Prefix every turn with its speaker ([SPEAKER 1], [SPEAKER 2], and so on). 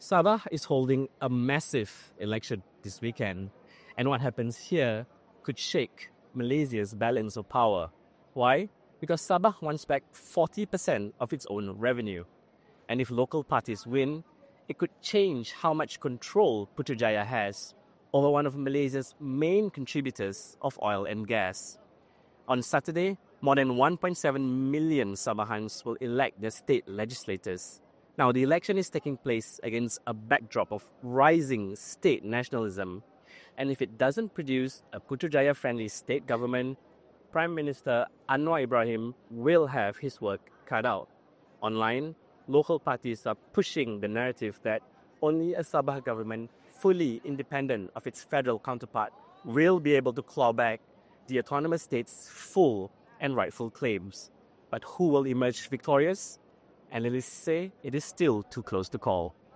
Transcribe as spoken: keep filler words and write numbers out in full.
[SPEAKER 1] Sabah is holding a massive election this weekend, and what happens here could shake Malaysia's balance of power. Why? Because Sabah wants back forty percent of its own revenue. And if local parties win, it could change how much control Putrajaya has over one of Malaysia's main contributors of oil and gas. On Saturday, more than one point seven million Sabahans will elect their state legislators. Now, the election is taking place against a backdrop of rising state nationalism. And if it doesn't produce a Putrajaya-friendly state government, Prime Minister Anwar Ibrahim will have his work cut out. Online, local parties are pushing the narrative that only a Sabah government fully independent of its federal counterpart will be able to claw back the autonomous state's full and rightful claims. But who will emerge victorious? Analysts say it is still too close to call.